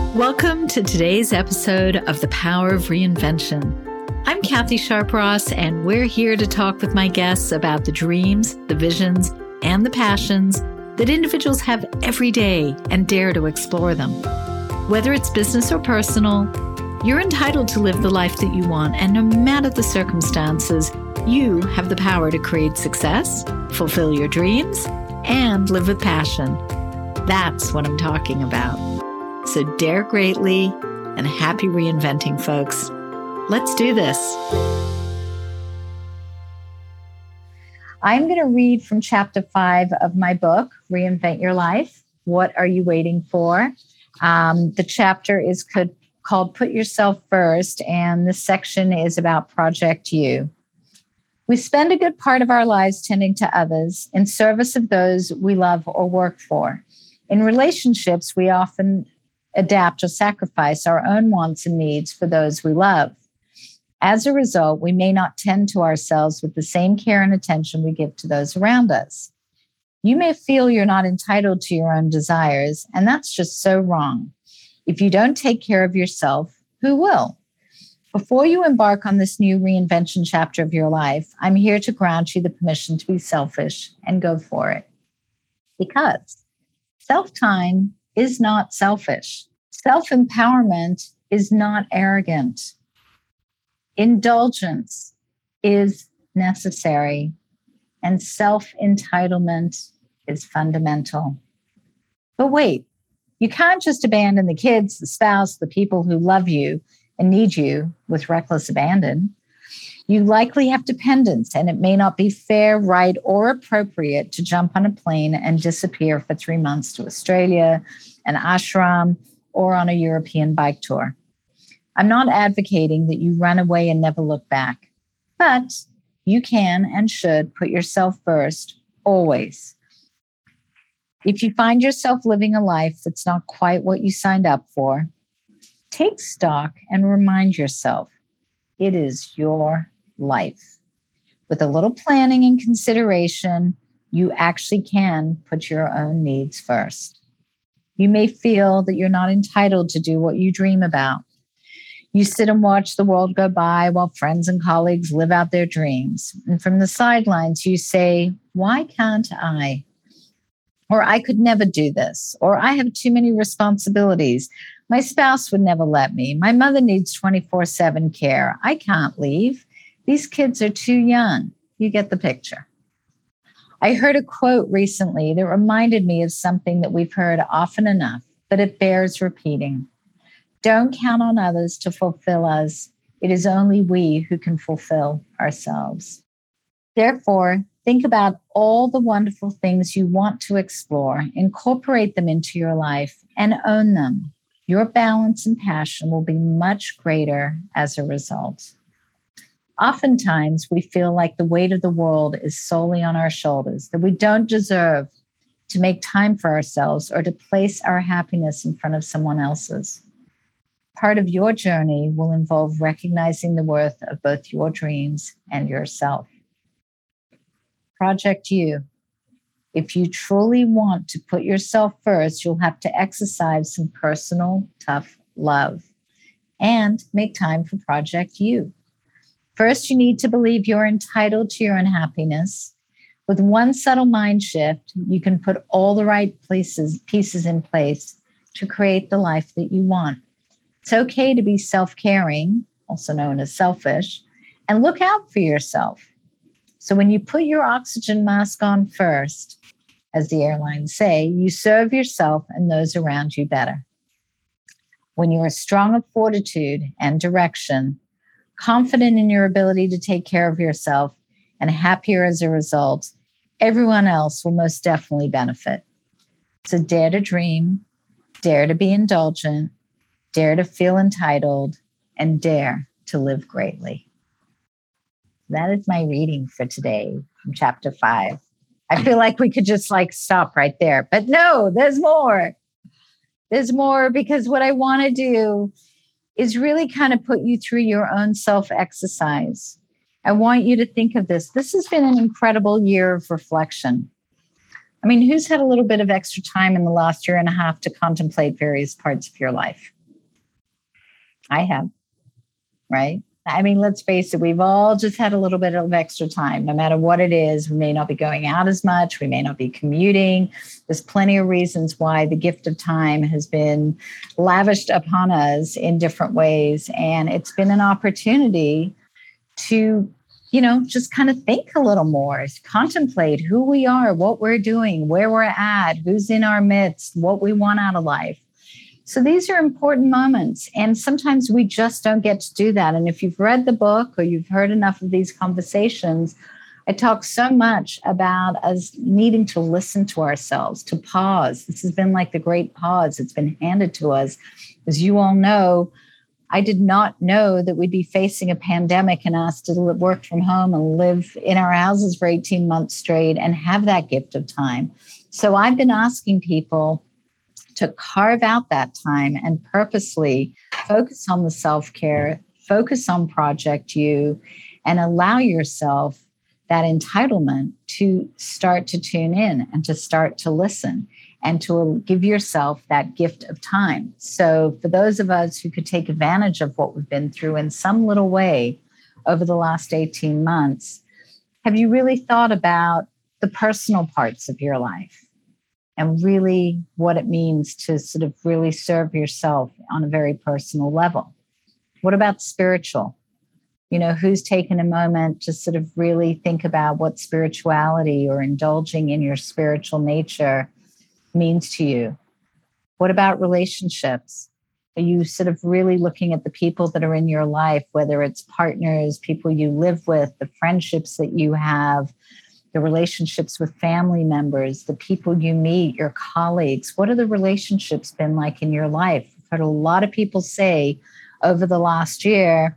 Welcome to today's episode of The Power of Reinvention. I'm Kathy Sharp-Ross, and we're here to talk with my guests about the dreams, the visions, and the passions that individuals have every day and dare to explore them. Whether it's business or personal, you're entitled to live the life that you want, and no matter the circumstances, you have the power to create success, fulfill your dreams, and live with passion. That's what I'm talking about. So dare greatly and happy reinventing, folks. Let's do this. I'm going to read from chapter 5 of my book, Reinvent Your Life. What are you waiting for? The chapter is called Put Yourself First, and this section is about Project You. We spend a good part of our lives tending to others in service of those we love or work for. In relationships, we often adapt or sacrifice our own wants and needs for those we love. As a result, we may not tend to ourselves with the same care and attention we give to those around us. You may feel you're not entitled to your own desires, and that's just so wrong. If you don't take care of yourself, who will? Before you embark on this new reinvention chapter of your life, I'm here to grant you the permission to be selfish and go for it. Because self-time is not selfish. Self-empowerment is not arrogant. Indulgence is necessary, and self-entitlement is fundamental. But wait, you can't just abandon the kids, the spouse, the people who love you and need you with reckless abandon. You likely have dependents, and it may not be fair, right, or appropriate to jump on a plane and disappear for 3 months to Australia, an ashram, or on a European bike tour. I'm not advocating that you run away and never look back, but you can and should put yourself first, always. If you find yourself living a life that's not quite what you signed up for, take stock and remind yourself it is your life. With a little planning and consideration, you actually can put your own needs first. You may feel that you're not entitled to do what you dream about. You sit and watch the world go by while friends and colleagues live out their dreams. And from the sidelines, you say, why can't I? Or I could never do this. Or I have too many responsibilities. My spouse would never let me. My mother needs 24/7 care. I can't leave. These kids are too young. You get the picture. I heard a quote recently that reminded me of something that we've heard often enough, but it bears repeating. Don't count on others to fulfill us. It is only we who can fulfill ourselves. Therefore, think about all the wonderful things you want to explore, incorporate them into your life, and own them. Your balance and passion will be much greater as a result. Oftentimes, we feel like the weight of the world is solely on our shoulders, that we don't deserve to make time for ourselves or to place our happiness in front of someone else's. Part of your journey will involve recognizing the worth of both your dreams and yourself. Project You. If you truly want to put yourself first, you'll have to exercise some personal, tough love and make time for Project You. First, you need to believe you're entitled to your own happiness. With one subtle mind shift, you can put all the right pieces in place to create the life that you want. It's okay to be self-caring, also known as selfish, and look out for yourself. So when you put your oxygen mask on first, as the airlines say, you serve yourself and those around you better. When you are strong of fortitude and direction, confident in your ability to take care of yourself, and happier as a result, everyone else will most definitely benefit. So dare to dream, dare to be indulgent, dare to feel entitled, and dare to live greatly. That is my reading for today from chapter 5. I feel like we could just stop right there, but no, there's more. There's more, because what I want to do is really kind of put you through your own self-exercise. I want you to think of this. This has been an incredible year of reflection. I mean, who's had a little bit of extra time in the last year and a half to contemplate various parts of your life? I have, right? I mean, let's face it, we've all just had a little bit of extra time, no matter what it is. We may not be going out as much, we may not be commuting. There's plenty of reasons why the gift of time has been lavished upon us in different ways. And it's been an opportunity to, just kind of think a little more, contemplate who we are, what we're doing, where we're at, who's in our midst, what we want out of life. So these are important moments. And sometimes we just don't get to do that. And if you've read the book or you've heard enough of these conversations, I talk so much about us needing to listen to ourselves, to pause. This has been like the great pause. It's been handed to us. As you all know, I did not know that we'd be facing a pandemic and asked to work from home and live in our houses for 18 months straight and have that gift of time. So I've been asking people to carve out that time and purposely focus on the self-care, focus on Project You, and allow yourself that entitlement to start to tune in and to start to listen and to give yourself that gift of time. So for those of us who could take advantage of what we've been through in some little way over the last 18 months, have you really thought about the personal parts of your life? And really what it means to sort of really serve yourself on a very personal level. What about spiritual? Who's taken a moment to sort of really think about what spirituality or indulging in your spiritual nature means to you? What about relationships? Are you sort of really looking at the people that are in your life, whether it's partners, people you live with, the friendships that you have, the relationships with family members, the people you meet, your colleagues? What have the relationships been like in your life? I've heard a lot of people say over the last year,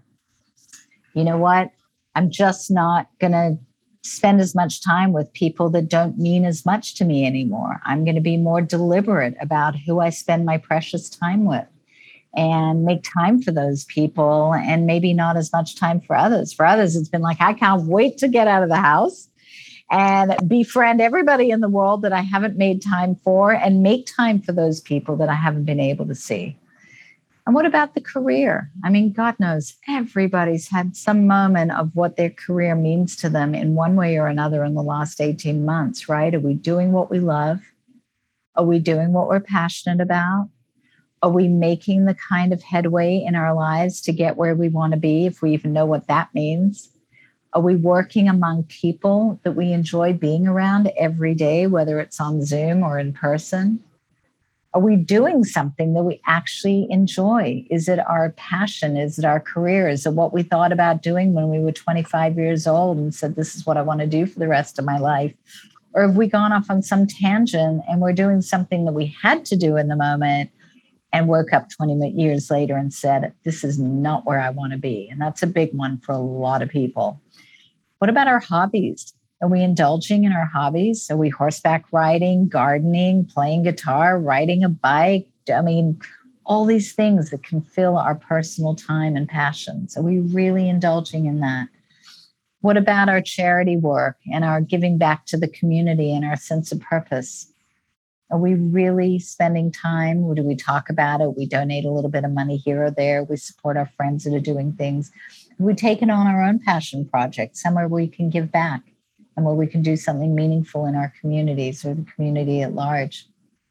you know what? I'm just not going to spend as much time with people that don't mean as much to me anymore. I'm going to be more deliberate about who I spend my precious time with and make time for those people and maybe not as much time for others. For others, it's been like, I can't wait to get out of the house and befriend everybody in the world that I haven't made time for and make time for those people that I haven't been able to see. And what about the career? I mean, God knows everybody's had some moment of what their career means to them in one way or another in the last 18 months, right? Are we doing what we love? Are we doing what we're passionate about? Are we making the kind of headway in our lives to get where we want to be, if we even know what that means? Are we working among people that we enjoy being around every day, whether it's on Zoom or in person? Are we doing something that we actually enjoy? Is it our passion? Is it our career? Is it what we thought about doing when we were 25 years old and said, this is what I want to do for the rest of my life? Or have we gone off on some tangent and we're doing something that we had to do in the moment and woke up 20 years later and said, this is not where I want to be? And that's a big one for a lot of people. What about our hobbies? Are we indulging in our hobbies? Are we horseback riding, gardening, playing guitar, riding a bike? I mean, all these things that can fill our personal time and passions. Are we really indulging in that? What about our charity work and our giving back to the community and our sense of purpose? Are we really spending time? Or do we talk about it? We donate a little bit of money here or there. We support our friends that are doing things. We take it on our own passion project, somewhere we can give back and where we can do something meaningful in our communities or the community at large.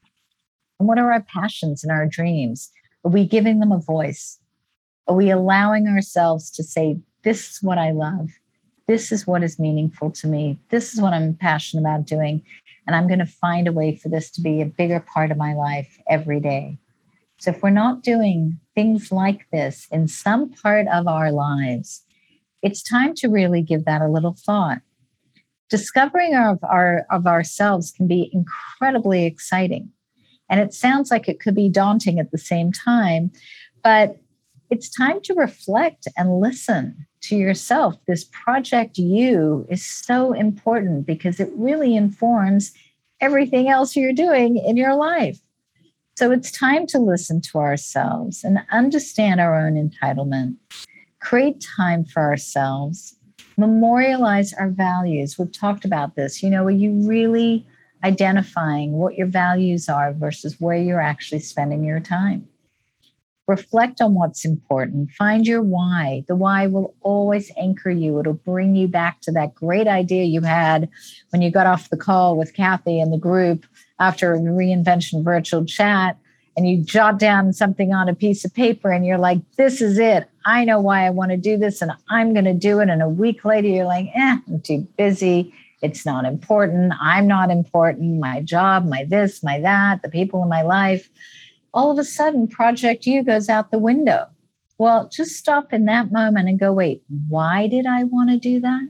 And what are our passions and our dreams? Are we giving them a voice? Are we allowing ourselves to say, this is what I love. This is what is meaningful to me. This is what I'm passionate about doing. And I'm going to find a way for this to be a bigger part of my life every day. So if we're not doing things like this in some part of our lives, it's time to really give that a little thought. Discovering of ourselves can be incredibly exciting. And it sounds like it could be daunting at the same time, but it's time to reflect and listen to yourself. This Project You is so important because it really informs everything else you're doing in your life. So it's time to listen to ourselves and understand our own entitlement, create time for ourselves, memorialize our values. We've talked about this. Are you really identifying what your values are versus where you're actually spending your time? Reflect on what's important. Find your why. The why will always anchor you. It'll bring you back to that great idea you had when you got off the call with Kathy and the group after a reinvention virtual chat, and you jot down something on a piece of paper and you're like, this is it. I know why I want to do this and I'm going to do it. And a week later, you're like, I'm too busy. It's not important. I'm not important. My job, my this, my that, the people in my life. All of a sudden, Project You goes out the window. Well, just stop in that moment and go, wait, why did I want to do that?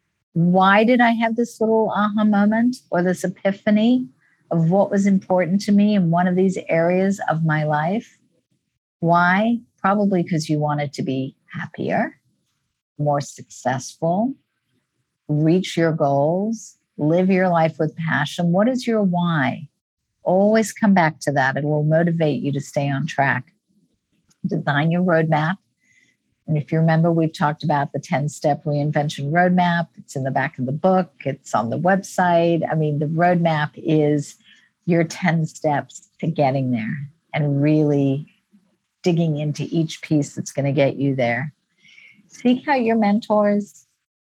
Why did I have this little aha moment or this epiphany of what was important to me in one of these areas of my life? Why? Probably because you wanted to be happier, more successful, reach your goals, live your life with passion. What is your why? Always come back to that. It will motivate you to stay on track. Design your roadmap. And if you remember, we've talked about the 10-step reinvention roadmap. It's in the back of the book. It's on the website. I mean, the roadmap is your 10 steps to getting there and really digging into each piece that's going to get you there. Seek out your mentors.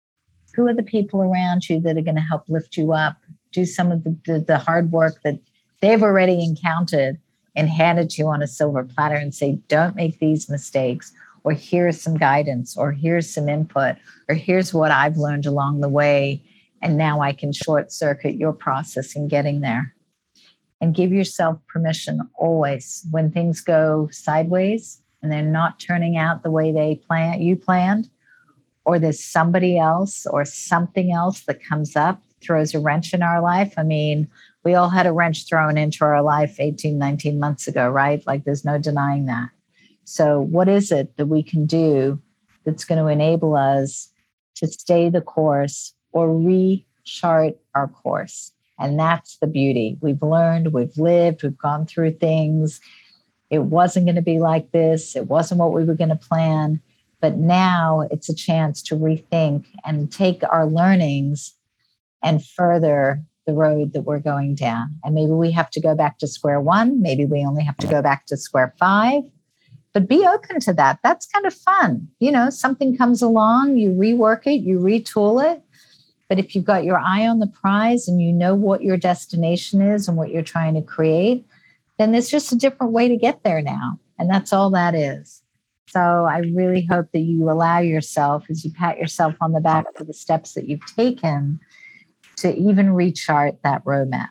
Who are the people around you that are going to help lift you up? Do some of the hard work that they've already encountered and handed to you on a silver platter and say, don't make these mistakes, or here's some guidance, or here's some input, or here's what I've learned along the way. And now I can short circuit your process in getting there. And give yourself permission always when things go sideways and they're not turning out the way you planned, or there's somebody else or something else that comes up, throws a wrench in our life. I mean, we all had a wrench thrown into our life 18, 19 months ago, right? Like there's no denying that. So what is it that we can do that's going to enable us to stay the course or rechart our course? And that's the beauty. We've learned, we've lived, we've gone through things. It wasn't going to be like this. It wasn't what we were going to plan. But now it's a chance to rethink and take our learnings and further the road that we're going down. And maybe we have to go back to square one. Maybe we only have to go back to square five. But be open to that. That's kind of fun. You know, something comes along, you rework it, you retool it. But if you've got your eye on the prize and you know what your destination is and what you're trying to create, then there's just a different way to get there now. And that's all that is. So I really hope that you allow yourself, as you pat yourself on the back for the steps that you've taken, to even rechart that roadmap.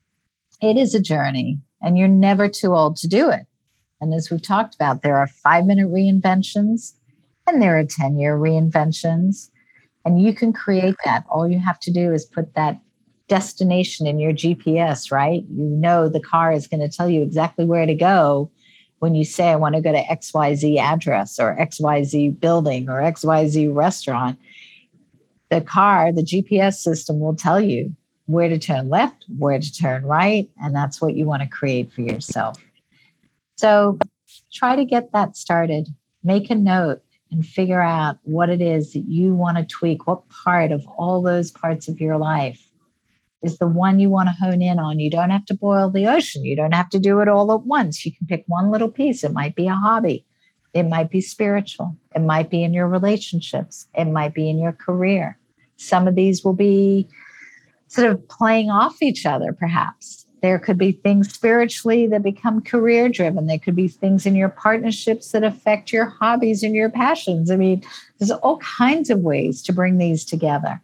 It is a journey, and you're never too old to do it. And as we've talked about, there are 5-minute reinventions and there are 10-year reinventions. And you can create that. All you have to do is put that destination in your GPS, right? You know the car is going to tell you exactly where to go when you say, I want to go to XYZ address or XYZ building or XYZ restaurant. The car, the GPS system will tell you where to turn left, where to turn right, and that's what you want to create for yourself. So try to get that started. Make a note and figure out what it is that you want to tweak. What part of all those parts of your life is the one you want to hone in on? You don't have to boil the ocean. You don't have to do it all at once. You can pick one little piece. It might be a hobby. It might be spiritual. It might be in your relationships. It might be in your career. Some of these will be sort of playing off each other, perhaps. There could be things spiritually that become career driven. There could be things in your partnerships that affect your hobbies and your passions. I mean, there's all kinds of ways to bring these together.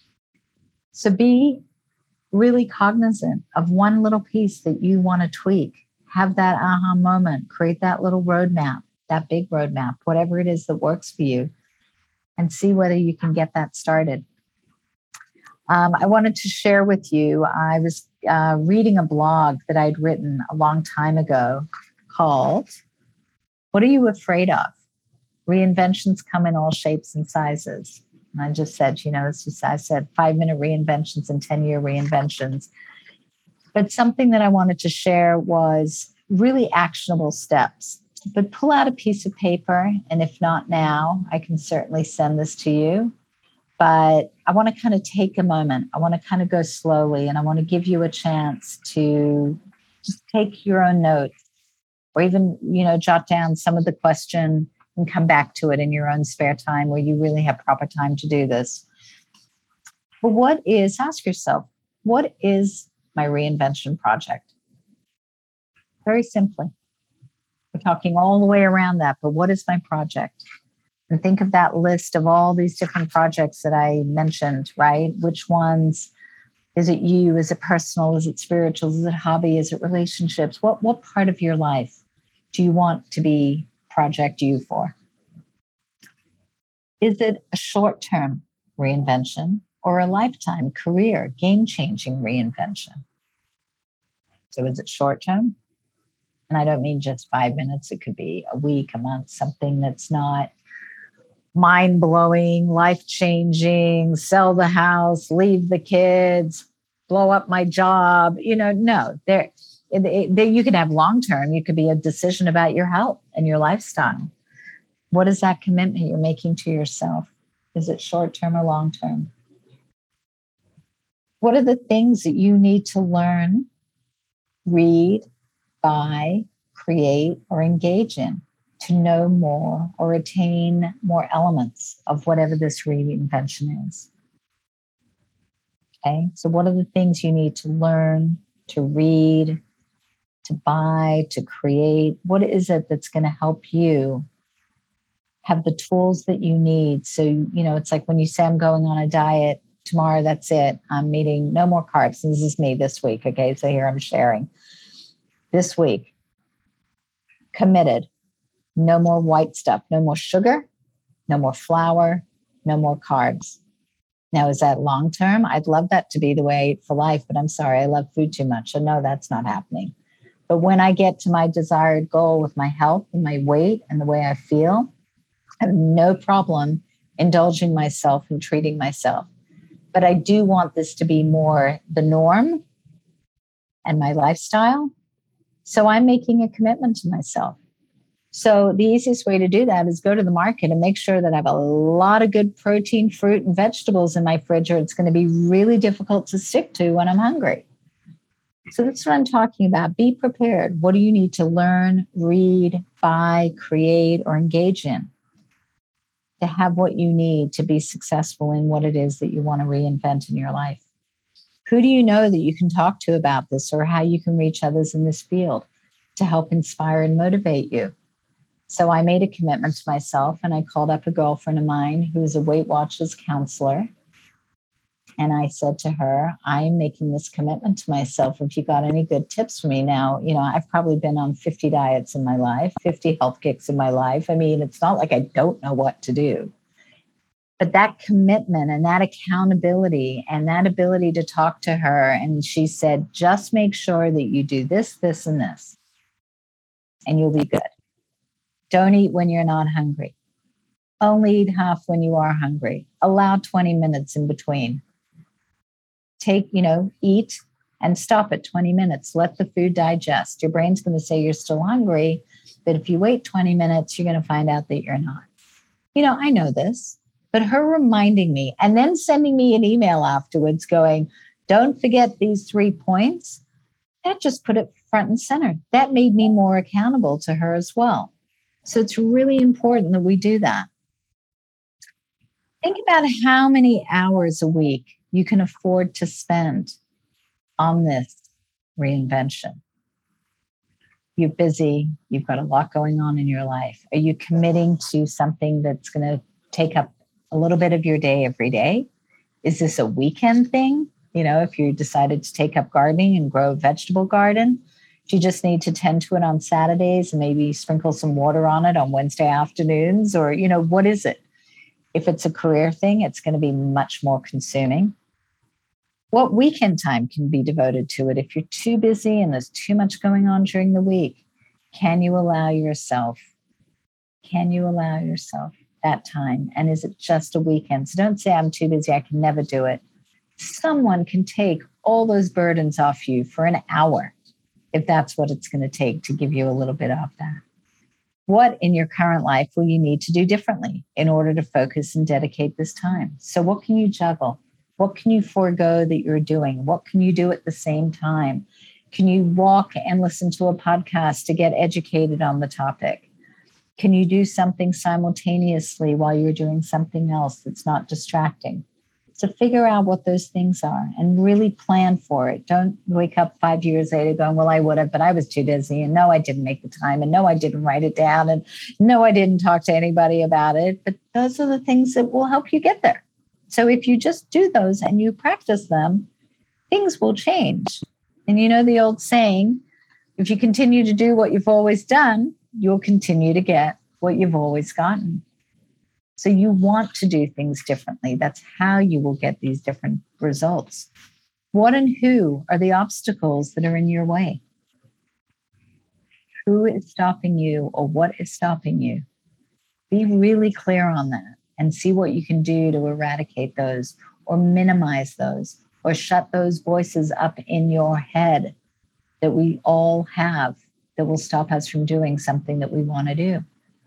So be really cognizant of one little piece that you want to tweak. Have that aha moment. Create that little roadmap, that big roadmap, whatever it is that works for you, and see whether you can get that started. I wanted to share with you, I was reading a blog that I'd written a long time ago called, What Are You Afraid of? Reinventions Come in All Shapes and Sizes. And I just said, I said 5-minute reinventions and 10-year reinventions. But something that I wanted to share was really actionable steps. But pull out a piece of paper, and if not now, I can certainly send this to you. But I want to kind of take a moment. I want to kind of go slowly, and I want to give you a chance to just take your own notes or even, jot down some of the question and come back to it in your own spare time where you really have proper time to do this. But ask yourself, what is my reinvention project? Very simply. We're talking all the way around that, but what is my project? And think of that list of all these different projects that I mentioned, right? Which ones? Is it you? Is it personal? Is it spiritual? Is it hobby? Is it relationships? What part of your life do you want to be Project You for? Is it a short-term reinvention or a lifetime career, game-changing reinvention? So is it short-term? And I don't mean just 5 minutes. It could be a week, a month, something that's not mind-blowing, life-changing, sell the house, leave the kids, blow up my job. No, there you can have long-term. You could be a decision about your health and your lifestyle. What is that commitment you're making to yourself? Is it short-term or long-term? What are the things that you need to learn, read, buy, create, or engage in to know more or attain more elements of whatever this reinvention is? Okay, so what are the things you need to learn, to read, to buy, to create? What is it that's going to help you have the tools that you need? So, it's like when you say, I'm going on a diet tomorrow, that's it. I'm eating no more carbs. And this is me this week. Okay, so here I'm sharing. This week, committed. No more white stuff, no more sugar, no more flour, no more carbs. Now, is that long-term? I'd love that to be the way for life, but I'm sorry, I love food too much. So no, that's not happening. But when I get to my desired goal with my health and my weight and the way I feel, I have no problem indulging myself and treating myself. But I do want this to be more the norm and my lifestyle. So I'm making a commitment to myself. So the easiest way to do that is go to the market and make sure that I have a lot of good protein, fruit, and vegetables in my fridge, or it's going to be really difficult to stick to when I'm hungry. So that's what I'm talking about. Be prepared. What do you need to learn, read, buy, create, or engage in to have what you need to be successful in what it is that you want to reinvent in your life? Who do you know that you can talk to about this, or how you can reach others in this field to help inspire and motivate you? So I made a commitment to myself, and I called up a girlfriend of mine who is a Weight Watchers counselor. And I said to her, I'm making this commitment to myself. If you got any good tips for me now, I've probably been on 50 diets in my life, 50 health kicks in my life. I mean, it's not like I don't know what to do. But that commitment and that accountability and that ability to talk to her. And she said, just make sure that you do this, this, and this, and you'll be good. Don't eat when you're not hungry. Only eat half when you are hungry. Allow 20 minutes in between. Eat and stop at 20 minutes. Let the food digest. Your brain's going to say you're still hungry, but if you wait 20 minutes, you're going to find out that you're not. I know this, but her reminding me and then sending me an email afterwards going, don't forget these 3 points, that just put it front and center. That made me more accountable to her as well. So it's really important that we do that. Think about how many hours a week you can afford to spend on this reinvention. You're busy. You've got a lot going on in your life. Are you committing to something that's going to take up a little bit of your day every day? Is this a weekend thing? If you decided to take up gardening and grow a vegetable garden, do you just need to tend to it on Saturdays and maybe sprinkle some water on it on Wednesday afternoons? Or, what is it? If it's a career thing, it's going to be much more consuming. What weekend time can be devoted to it? If you're too busy and there's too much going on during the week, can you allow yourself that time? And is it just a weekend? So don't say, I'm too busy, I can never do it. Someone can take all those burdens off you for an hour, if that's what it's going to take to give you a little bit off that. What in your current life will you need to do differently in order to focus and dedicate this time? So what can you juggle? What can you forego that you're doing? What can you do at the same time? Can you walk and listen to a podcast to get educated on the topic? Can you do something simultaneously while you're doing something else that's not distracting? So figure out what those things are and really plan for it. Don't wake up 5 years later going, well, I would have, but I was too busy. And no, I didn't make the time. And no, I didn't write it down. And no, I didn't talk to anybody about it. But those are the things that will help you get there. So if you just do those and you practice them, things will change. And you know the old saying, if you continue to do what you've always done, you'll continue to get what you've always gotten. So you want to do things differently. That's how you will get these different results. What and who are the obstacles that are in your way? Who is stopping you or what is stopping you? Be really clear on that and see what you can do to eradicate those or minimize those or shut those voices up in your head that we all have that will stop us from doing something that we want to do.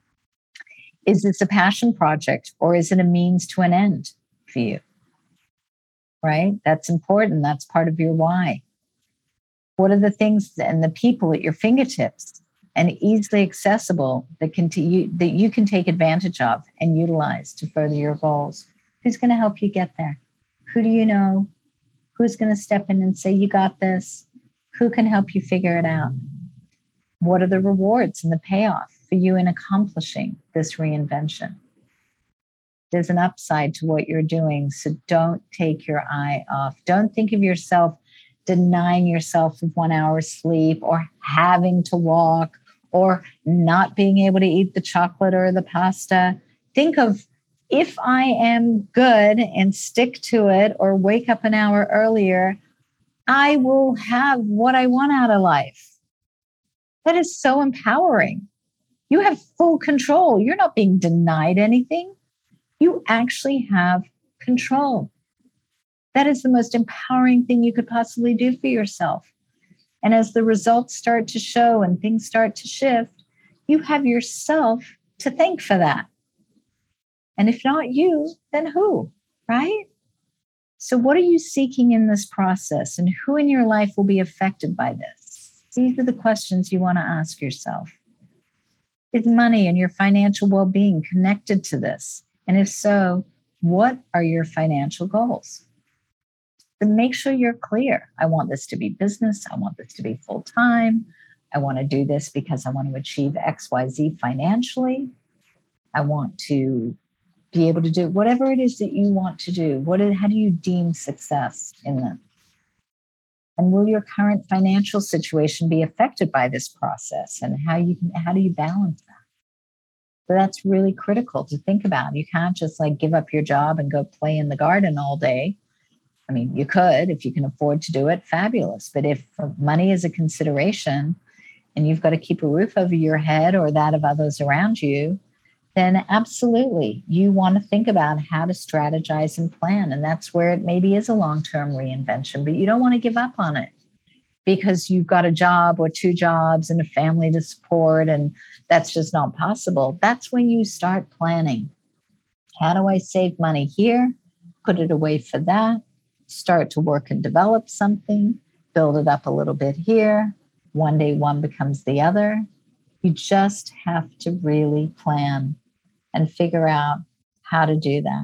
Is this a passion project or is it a means to an end for you? Right? That's important. That's part of your why. What are the things and the people at your fingertips and easily accessible that you can take advantage of and utilize to further your goals? Who's going to help you get there? Who do you know? Who's going to step in and say, you got this? Who can help you figure it out? What are the rewards and the payoff for you in accomplishing this reinvention? There's an upside to what you're doing, so don't take your eye off. Don't think of yourself denying yourself of 1 hour sleep or having to walk or not being able to eat the chocolate or the pasta. Think of, if I am good and stick to it or wake up an hour earlier, I will have what I want out of life. That is so empowering. You have full control. You're not being denied anything. You actually have control. That is the most empowering thing you could possibly do for yourself. And as the results start to show and things start to shift, you have yourself to thank for that. And if not you, then who, right? So what are you seeking in this process, and who in your life will be affected by this? These are the questions you want to ask yourself. Is money and your financial well-being connected to this? And if so, what are your financial goals? Then make sure you're clear. I want this to be business. I want this to be full-time. I want to do this because I want to achieve XYZ financially. I want to be able to do whatever it is that you want to do. How do you deem success in them? And will your current financial situation be affected by this process? And how do you balance that? So that's really critical to think about. You can't just give up your job and go play in the garden all day. I mean, you could, if you can afford to do it, fabulous. But if money is a consideration and you've got to keep a roof over your head or that of others around you, then absolutely, you want to think about how to strategize and plan. And that's where it maybe is a long-term reinvention, but you don't want to give up on it because you've got a job or 2 jobs and a family to support, and that's just not possible. That's when you start planning. How do I save money here? Put it away for that. Start to work and develop something. Build it up a little bit here. One day one becomes the other. You just have to really plan and figure out how to do that.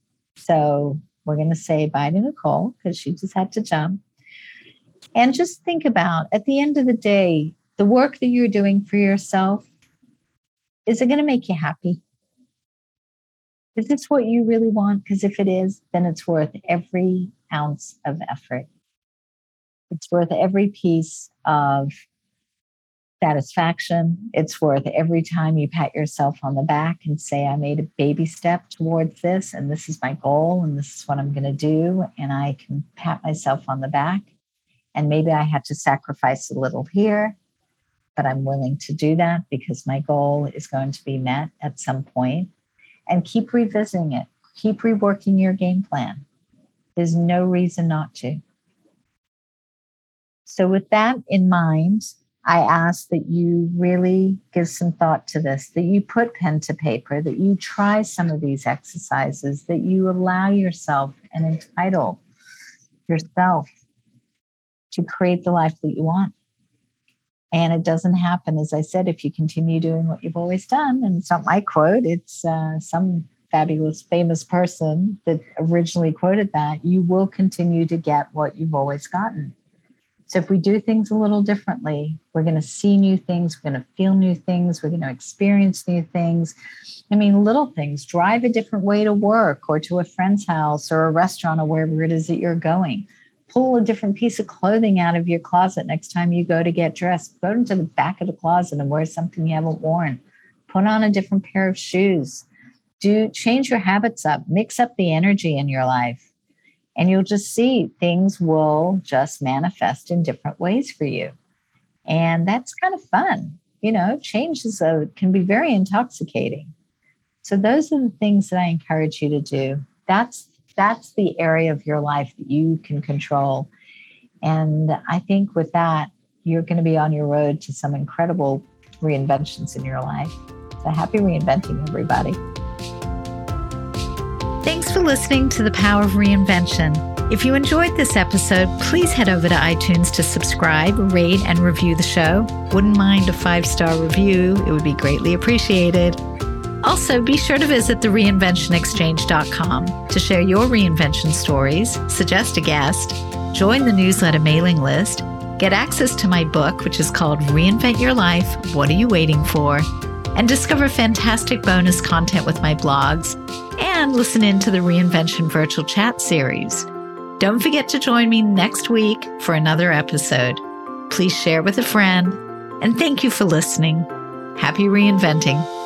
So we're going to say bye to Nicole because she just had to jump. And just think about, at the end of the day, the work that you're doing for yourself, is it going to make you happy? Is this what you really want? Because if it is, then it's worth every ounce of effort. It's worth every piece of satisfaction. It's worth every time you pat yourself on the back and say, I made a baby step towards this, and this is my goal, and this is what I'm going to do. And I can pat myself on the back. And maybe I had to sacrifice a little here, but I'm willing to do that because my goal is going to be met at some point. And keep revisiting it. Keep reworking your game plan. There's no reason not to. So with that in mind, I ask that you really give some thought to this, that you put pen to paper, that you try some of these exercises, that you allow yourself and entitle yourself to create the life that you want. And it doesn't happen, as I said, if you continue doing what you've always done. And it's not my quote, it's some fabulous, famous person that originally quoted that. You will continue to get what you've always gotten. So if we do things a little differently, we're going to see new things, we're going to feel new things, we're going to experience new things. I mean, little things, drive a different way to work or to a friend's house or a restaurant or wherever it is that you're going. Pull a different piece of clothing out of your closet next time you go to get dressed. Go into the back of the closet and wear something you haven't worn. Put on a different pair of shoes. Change your habits up. Mix up the energy in your life. And you'll just see things will just manifest in different ways for you. And that's kind of fun. Change can be very intoxicating. So those are the things that I encourage you to do. That's the area of your life that you can control. And I think with that, you're going to be on your road to some incredible reinventions in your life. So happy reinventing, everybody. Thanks for listening to The Power of Reinvention. If you enjoyed this episode, please head over to iTunes to subscribe, rate, and review the show. Wouldn't mind a 5-star review. It would be greatly appreciated. Also, be sure to visit thereinventionexchange.com to share your reinvention stories, suggest a guest, join the newsletter mailing list, get access to my book, which is called Reinvent Your Life, What Are You Waiting For?, and discover fantastic bonus content with my blogs, and listen in to the Reinvention Virtual Chat series. Don't forget to join me next week for another episode. Please share with a friend, and thank you for listening. Happy reinventing.